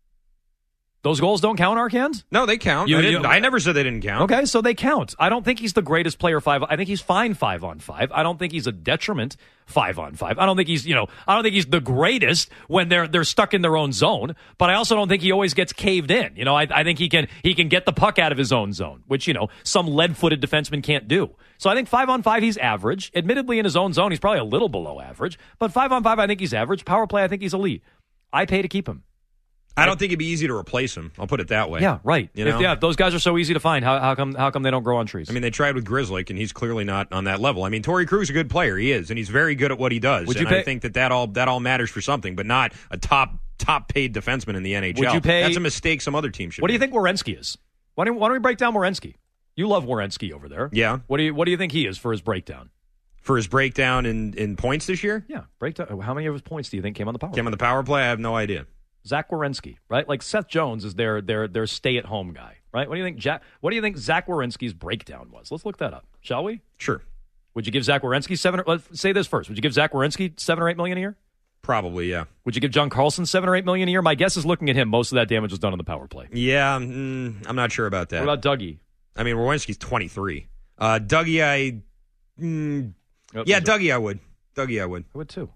Speaker 5: Those goals don't count, Arcans?
Speaker 6: No, they count.
Speaker 5: You,
Speaker 6: I, didn't,
Speaker 5: you,
Speaker 6: I never said they didn't count.
Speaker 5: Okay, so they count. I don't think he's the greatest player five. I think he's fine five on five. I don't think he's a detriment five on five. I don't think he's, you know, I don't think he's the greatest when they're they're stuck in their own zone. But I also don't think he always gets caved in. You know, I, I think he can he can get the puck out of his own zone, which, you know, some lead-footed defenseman can't do. So I think five on five he's average. Admittedly, in his own zone, he's probably a little below average. But five on five, I think he's average. Power play, I think he's elite. I pay to keep him.
Speaker 6: I don't think it'd be easy to replace him. I'll put it that way.
Speaker 5: Yeah, right.
Speaker 6: You
Speaker 5: if,
Speaker 6: know?
Speaker 5: yeah, if those guys are so easy to find, how, how come how come they don't grow on trees?
Speaker 6: I mean, they tried with Grzelcyk, and he's clearly not on that level. I mean, Torrey Krug's a good player. He is, and he's very good at what he does.
Speaker 5: Would you
Speaker 6: and
Speaker 5: pay-
Speaker 6: I think that that all, that all matters for something, but not a top top paid defenseman in the N H L.
Speaker 5: Would you pay-
Speaker 6: That's a mistake some other team should
Speaker 5: What do you
Speaker 6: make.
Speaker 5: think Werenski is? Why don't, why don't we break down Werenski? You love Werenski over there.
Speaker 6: Yeah.
Speaker 5: What do you What do you think he is for his breakdown?
Speaker 6: For his breakdown in, in points this year?
Speaker 5: Yeah, breakdown. How many of his points do you think came on the power?
Speaker 6: Came on the power play? I have no idea.
Speaker 5: Zach Werenski, right? Like Seth Jones is their their their stay at home guy, right? What do you think? Jack, what do you think Zach Werenski's breakdown was? Let's look that up, shall we?
Speaker 6: Sure.
Speaker 5: Would you give Zach Werenski seven? Or, let's say this first. Would you give Zach Werenski seven or eight million a year?
Speaker 6: Probably, yeah.
Speaker 5: Would you give John Carlson seven or eight million a year? My guess is looking at him, most of that damage was done on the power play.
Speaker 6: Yeah, mm, I'm not sure about that.
Speaker 5: What about Dougie?
Speaker 6: I mean, Werenski's twenty-three. Uh, Dougie, I. Mm,
Speaker 5: Oh,
Speaker 6: yeah,
Speaker 5: sorry.
Speaker 6: Dougie, I would. Dougie, I would.
Speaker 5: I would too.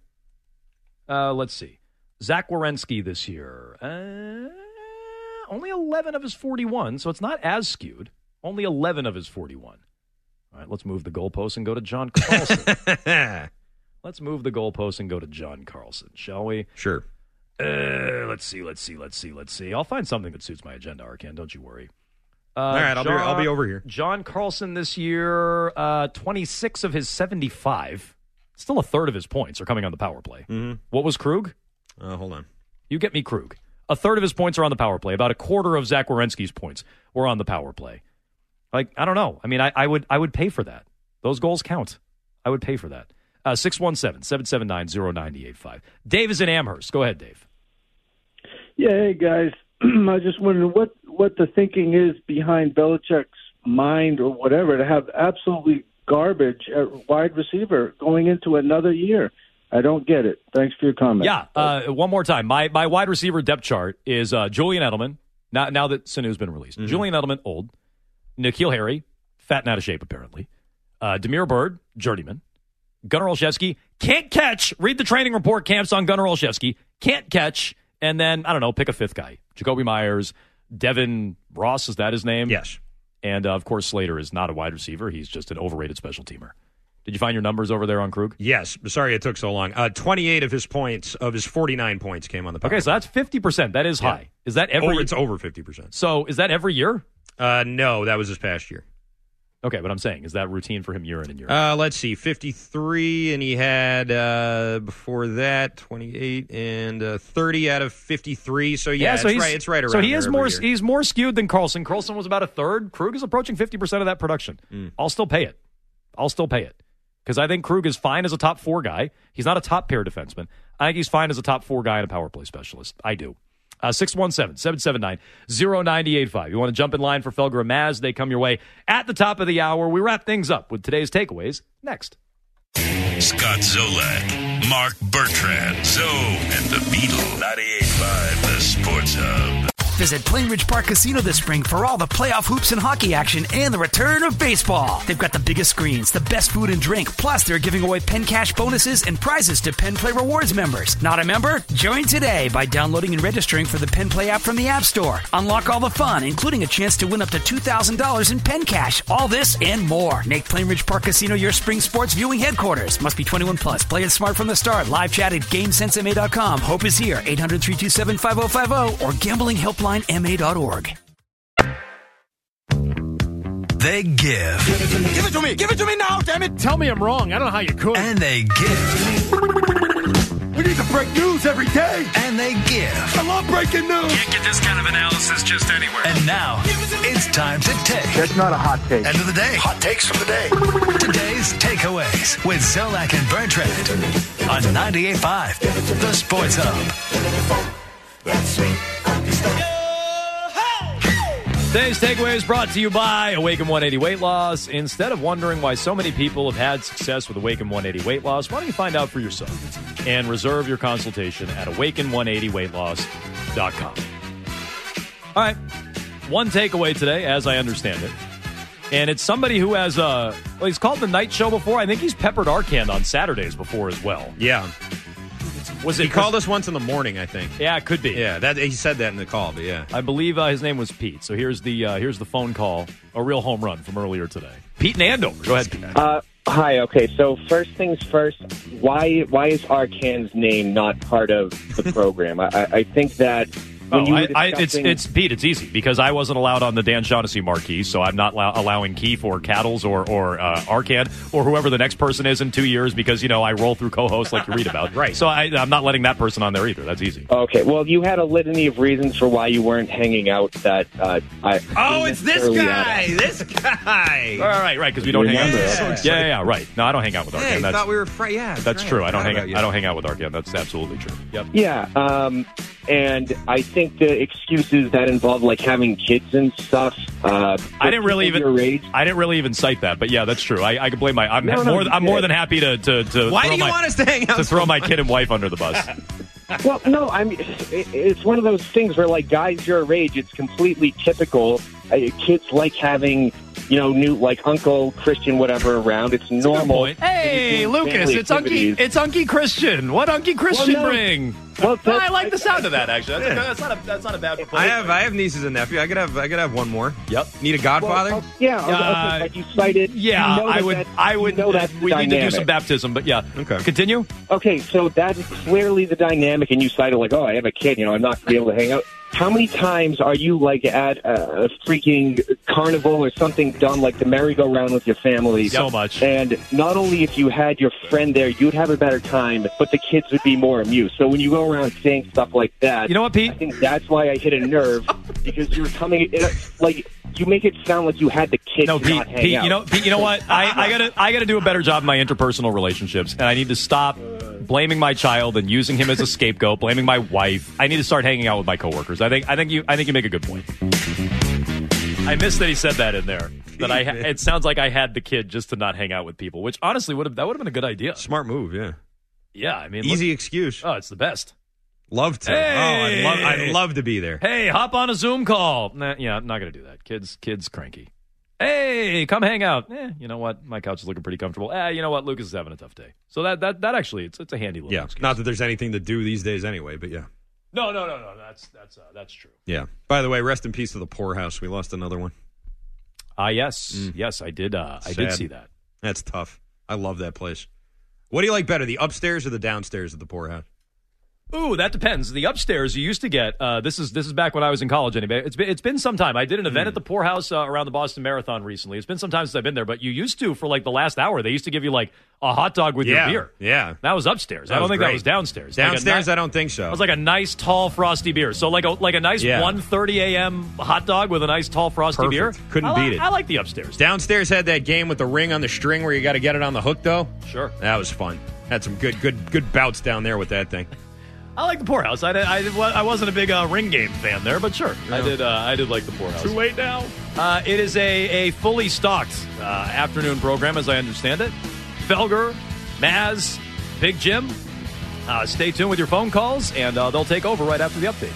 Speaker 5: Uh, let's see. Zach Werenski this year. Uh, only eleven of his forty-one, so it's not as skewed. Only eleven of his forty-one. All right, let's move the goalpost and go to John Carlson. Let's move the goalpost and go to John Carlson, shall we?
Speaker 6: Sure.
Speaker 5: Uh, let's see, let's see, let's see, let's see. I'll find something that suits my agenda, Arcan. Don't you worry. Uh,
Speaker 6: All right, I'll be, I'll be over here.
Speaker 5: John Carlson this year, uh, twenty-six of his seventy-five. Still a third of his points are coming on the power play.
Speaker 6: Mm-hmm.
Speaker 5: What was Krug?
Speaker 6: Uh, hold on.
Speaker 5: You get me Krug. A third of his points are on the power play. About a quarter of Zach Werenski's points were on the power play. Like, I don't know. I mean, I, I would I would pay for that. Those goals count. I would pay for that. Uh, six one seven, seven seven nine, zero nine eight five. Dave is in Amherst. Go ahead, Dave.
Speaker 11: Yeah, hey, guys. I just wondering what, what the thinking is behind Belichick's mind or whatever to have absolutely garbage at wide receiver going into another year. I don't get it. Thanks for your comment.
Speaker 5: Yeah, uh, one more time. My my wide receiver depth chart is uh, Julian Edelman, now, now that Sanu's been released. Mm-hmm. Julian Edelman, old. N'Keal Harry, fat and out of shape, apparently. Uh, Demir Bird, journeyman. Gunnar Olszewski, can't catch. Read the training report camps on Gunnar Olszewski. Can't catch. And then, I don't know, pick a fifth guy. Jacoby Myers, Devin Ross, is that his name?
Speaker 6: Yes.
Speaker 5: And, uh, of course, Slater is not a wide receiver. He's just an overrated special teamer. Did you find your numbers over there on Krug?
Speaker 6: Yes. Sorry it took so long. Uh, twenty-eight of his points, of his forty-nine points came on the power.
Speaker 5: Okay, so that's fifty percent. That is
Speaker 6: Yeah.
Speaker 5: high. Is that every
Speaker 6: Oh, it's over fifty percent.
Speaker 5: So is that every year?
Speaker 6: Uh, no, that was his past year.
Speaker 5: Okay, but I'm saying, is that routine for him year in and year out?
Speaker 6: Uh, let's see, fifty-three, and he had, uh, before that, twenty-eight and uh, thirty out of fifty-three. So, yeah,
Speaker 5: so
Speaker 6: it's,
Speaker 5: he's,
Speaker 6: right, it's right around
Speaker 5: So he
Speaker 6: there
Speaker 5: is
Speaker 6: every
Speaker 5: more
Speaker 6: year.
Speaker 5: he's more skewed than Carlson. Carlson was about a third. Krug is approaching fifty percent of that production.
Speaker 6: Mm.
Speaker 5: I'll still pay it. I'll still pay it. Because I think Krug is fine as a top four guy. He's not a top pair defenseman. I think he's fine as a top four guy and a power play specialist. I do. Uh, six one seven, seven seven nine, zero nine eight five. You want to jump in line for Felger and Maz? They come your way at the top of the hour. We wrap things up with today's takeaways next.
Speaker 3: Scott Zolak, Mark Bertrand, Zoe, and the Beetle. ninety-eight point five, the Sports Hub.
Speaker 1: Visit Plainridge Park Casino this spring for all the playoff hoops and hockey action and the return of baseball. They've got the biggest screens, the best food and drink, plus they're giving away Penn Cash bonuses and prizes to Penn Play Rewards members. Not a member? Join today by downloading and registering for the Penn Play app from the App Store. Unlock all the fun, including a chance to win up to two thousand dollars in Penn Cash. All this and more. Make Plainridge Park Casino your spring sports viewing headquarters. Must be twenty-one plus. Play it smart from the start. Live chat at GameSense M A dot com. Hope is here. eight hundred, three two seven, five oh five oh or gambling helpline M A dot org.
Speaker 12: They give.
Speaker 4: Give it to me. Give it to me. Give it to me now, damn it. Tell me I'm wrong. I don't know how you could.
Speaker 12: And they give.
Speaker 4: We need to break news every day.
Speaker 12: And they give.
Speaker 4: I love breaking news.
Speaker 13: Can't get this kind of analysis just anywhere.
Speaker 12: And now, it's time to take.
Speaker 11: That's not a hot take.
Speaker 12: End of the day.
Speaker 13: Hot takes from the day.
Speaker 12: Today's takeaways with Zolak and Bertrand on ninety-eight point five, The Sports Hub.
Speaker 5: Today's takeaway is brought to you by Awaken one eighty Weight Loss. Instead of wondering why so many people have had success with Awaken one eighty Weight Loss, why don't you find out for yourself and reserve your consultation at awaken one eighty weight loss dot com. All right, one takeaway today, as I understand it, and it's somebody who has, uh, well, he's called The Night Show before. I think he's peppered Arcand on Saturdays before as well.
Speaker 6: Yeah.
Speaker 5: Was it
Speaker 6: he called us once in the morning, I think.
Speaker 5: Yeah, it could be.
Speaker 6: Yeah, that he said that in the call, but yeah.
Speaker 5: I believe uh, his name was Pete. So here's the uh, here's the phone call, a real home run from earlier today. Pete and Andover. Go ahead, Pete.
Speaker 14: Uh, hi. Okay. So first things first. Why why is Arcan's name not part of the program? I, I think that
Speaker 5: Oh,
Speaker 14: when you were
Speaker 5: I, I, it's
Speaker 14: discussing-
Speaker 5: it's Pete. It's easy because I wasn't allowed on the Dan Shaughnessy marquee, so I'm not allow- allowing Keefe or Cattles or or uh, Arcand or whoever the next person is in two years because you know I roll through co-hosts like you read about.
Speaker 6: Right.
Speaker 5: So I, I'm not letting that person on there either. That's easy.
Speaker 14: Okay, well, you had a litany of reasons for why you weren't hanging out. That uh, I
Speaker 6: Oh, it's this
Speaker 14: necessarily
Speaker 6: guy.
Speaker 14: added.
Speaker 6: This guy.
Speaker 5: All right, right, because we don't hang out.
Speaker 14: Remember.
Speaker 5: With yeah, yeah, yeah, right. No, I don't hang out with Arcand.
Speaker 6: Hey, I
Speaker 5: that's
Speaker 6: thought we were fr- yeah.
Speaker 5: that's
Speaker 6: right.
Speaker 5: true. I don't
Speaker 6: Forgot
Speaker 5: hang.
Speaker 6: about you.
Speaker 5: I don't hang out with Arcand. That's absolutely true. Yep.
Speaker 14: Yeah, um, and I think the excuses that involve like having kids and stuff. Uh,
Speaker 5: I didn't really even.
Speaker 14: Your age,
Speaker 5: I didn't really even cite that, but yeah, that's true. I, I can blame my. I'm
Speaker 14: No,
Speaker 5: ha-
Speaker 14: no,
Speaker 5: more.
Speaker 14: you
Speaker 5: I'm more
Speaker 14: did.
Speaker 5: than happy to to. to
Speaker 6: Why
Speaker 5: throw
Speaker 6: do you
Speaker 5: my,
Speaker 6: want us to hang out?
Speaker 5: to throw
Speaker 6: so
Speaker 5: my
Speaker 6: much?
Speaker 5: kid and wife under the bus?
Speaker 14: well, no, I mean it, it's one of those things where like guys your age, it's completely typical. Uh, kids like having, you know, new like Uncle Christian whatever around. It's normal.
Speaker 5: Hey,
Speaker 14: Doing
Speaker 5: Lucas,
Speaker 14: family
Speaker 5: it's Unky.
Speaker 14: activities.
Speaker 5: It's Unky Christian. What Unky Christian
Speaker 14: Well, no.
Speaker 5: bring?
Speaker 14: Well,
Speaker 5: No,
Speaker 14: that's-
Speaker 5: I like the sound of that. Actually, that's, that's not a that's not a bad proposal.
Speaker 6: I have I have nieces and nephew. I could have I could have one more.
Speaker 5: Yep.
Speaker 6: Need a godfather?
Speaker 14: Well, yeah, okay,
Speaker 5: Uh,
Speaker 14: okay, like you cited.
Speaker 5: Yeah,
Speaker 14: you know
Speaker 5: I
Speaker 14: that
Speaker 5: would.
Speaker 14: that-
Speaker 5: I would.
Speaker 14: You know that's the
Speaker 5: we need to do
Speaker 14: dynamic.
Speaker 5: some baptism, but yeah.
Speaker 6: Okay.
Speaker 5: Continue.
Speaker 14: Okay, so that's clearly the dynamic, and you cited like, oh, I have a kid, you know, I'm not going to be able to hang out. How many times are you like at a freaking carnival or something dumb like the merry-go-round with your family?
Speaker 5: So much.
Speaker 14: And not only if you had your friend there, you'd have a better time, but the kids would be more amused. So when you go around saying stuff like that,
Speaker 5: You know what, Pete?
Speaker 14: I think that's why I hit a nerve because you're coming it, like you make it sound like you had the kids
Speaker 5: No,
Speaker 14: to
Speaker 5: Pete.
Speaker 14: not hang
Speaker 5: Pete,
Speaker 14: out.
Speaker 5: you know, Pete. You know what? I, I gotta. I gotta do a better job in my interpersonal relationships, and I need to stop blaming my child and using him as a scapegoat, blaming my wife. I need to start hanging out with my coworkers. I think. I think you. I think you make a good point. I missed that he said that in there. That I. It sounds like I had the kid just to not hang out with people, which honestly would have that would have been a good idea.
Speaker 6: Smart move, yeah.
Speaker 5: Yeah, I mean,
Speaker 6: Easy
Speaker 5: look,
Speaker 6: excuse.
Speaker 5: oh, it's the best.
Speaker 6: Love to.
Speaker 5: Hey!
Speaker 6: Oh, I'd love, I'd love to be there.
Speaker 5: Hey, hop on a Zoom call. Nah, yeah, I'm not gonna do that. Kids, kids, cranky. Hey, come hang out. Eh, you know what? My couch is looking pretty comfortable. Eh, you know what? Lucas is having a tough day. So that that that actually, it's it's a handy little
Speaker 6: Yeah,
Speaker 5: excuse.
Speaker 6: not that there's anything to do these days anyway, but yeah.
Speaker 5: No, no, no, no. That's that's uh, that's true.
Speaker 6: Yeah. By the way, rest in peace to the poorhouse. We lost another one.
Speaker 5: Ah, uh, yes, yes, I did. Uh, I did
Speaker 6: Sad.
Speaker 5: see that.
Speaker 6: That's tough. I love that place. What do you like better, the upstairs or the downstairs of the poorhouse?
Speaker 5: Ooh, that depends. The upstairs you used to get. Uh, this is this is back when I was in college. Anyway, it's been it's been some time. I did an event
Speaker 6: Mm.
Speaker 5: at the Poorhouse uh, around the Boston Marathon recently. It's been some time since I've been there, but you used to for like the last hour. They used to give you like a hot dog with
Speaker 6: Yeah,
Speaker 5: your beer.
Speaker 6: yeah.
Speaker 5: That was upstairs.
Speaker 6: That
Speaker 5: I don't
Speaker 6: was
Speaker 5: think
Speaker 6: great.
Speaker 5: that was downstairs. Like a
Speaker 6: Downstairs,
Speaker 5: ni-
Speaker 6: I don't think so.
Speaker 5: It was like a nice tall frosty beer. So like a like a nice
Speaker 6: Yeah.
Speaker 5: one thirty a.m. hot dog with a nice tall frosty
Speaker 6: Perfect.
Speaker 5: beer.
Speaker 6: Couldn't
Speaker 5: I
Speaker 6: beat
Speaker 5: like-
Speaker 6: it.
Speaker 5: I like the upstairs.
Speaker 6: Downstairs had that game with the ring on the string where you got to get it on the hook, though.
Speaker 5: Sure.
Speaker 6: That was fun. Had some good, good, good bouts down there with that thing.
Speaker 5: I like the Poorhouse. I, I, I wasn't a big uh, ring game fan there, but sure, I did. Uh, I did like the Poorhouse.
Speaker 6: Too late now.
Speaker 5: Uh, it is a, a fully stocked uh, afternoon program, as I understand it. Felger, Maz, Big Jim. Uh, stay tuned with your phone calls, and uh, they'll take over right after the update.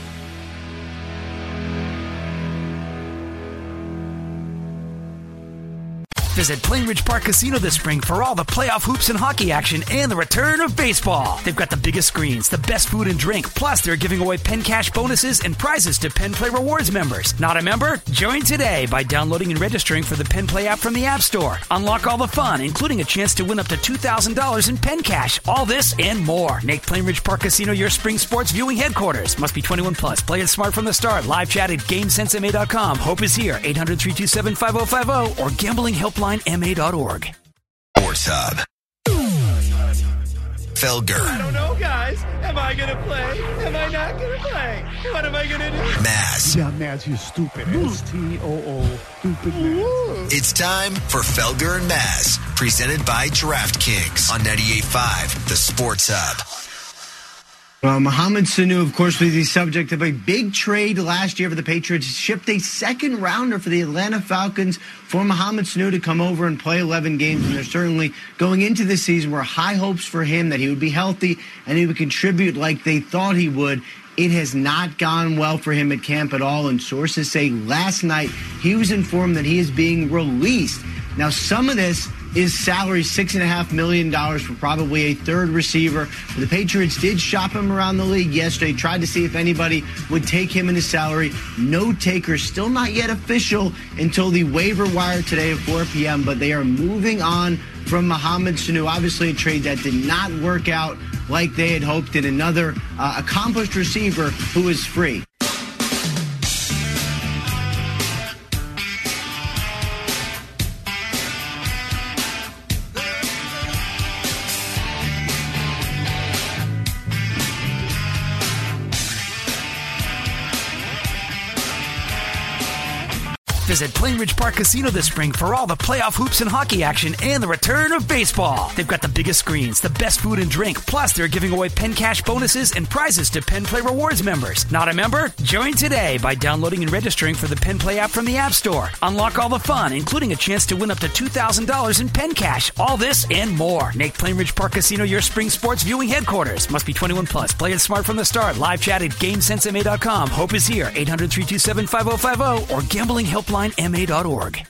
Speaker 1: Visit Plainridge Park Casino this spring for all the playoff hoops and hockey action and the return of baseball. They've got the biggest screens, the best food and drink, plus they're giving away Penn Cash bonuses and prizes to Penn Play Rewards members. Not a member? Join today by downloading and registering for the Penn Play app from the App Store. Unlock all the fun, including a chance to win up to two thousand dollars in Penn Cash. All this and more. Make Plainridge Park Casino your spring sports viewing headquarters. Must be twenty-one plus. Play it smart from the start. Live chat at game sense m a dot com. Hope is here. eight hundred, three two seven, five oh five oh or gambling helpline m a dot org.
Speaker 12: Sports Hub. Felger.
Speaker 15: I don't know, guys. Am I going to play? Am I not going to play? What am I going to do?
Speaker 12: Maz.
Speaker 4: Yeah, Maz, you stupid. S T O O. Stupid Maz.
Speaker 12: It's time for Felger and Maz, presented by DraftKings on ninety-eight point five, the Sports Hub.
Speaker 16: Well, Mohamed Sanu, of course, was the subject of a big trade last year for the Patriots. Shipped a second rounder for the Atlanta Falcons for Mohamed Sanu to come over and play eleven games. And they're certainly going into this season were high hopes for him that he would be healthy and he would contribute like they thought he would. It has not gone well for him at camp at all. And sources say last night he was informed that he is being released. Now, some of this is salary, six point five million dollars for probably a third receiver. The Patriots did shop him around the league yesterday, tried to see if anybody would take him in his salary. No takers, still not yet official until the waiver wire today at four p.m., but they are moving on from Mohamed Sanu. Obviously a trade that did not work out like they had hoped, and another uh, accomplished receiver who is free.
Speaker 1: Visit Plain Ridge Park Casino this spring for all the playoff hoops and hockey action and the return of baseball. They've got the biggest screens, the best food and drink, plus they're giving away Penn Cash bonuses and prizes to Penn Play Rewards members. Not a member? Join today by downloading and registering for the Penn Play app from the App Store. Unlock all the fun, including a chance to win up to two thousand dollars in Penn Cash. All this and more. Make Plain Ridge Park Casino your spring sports viewing headquarters. Must be twenty-one plus. Play it smart from the start. Live chat at game sense m a dot com. Hope is here. eight hundred, three two seven, five oh five oh or gambling helpline m a dot org.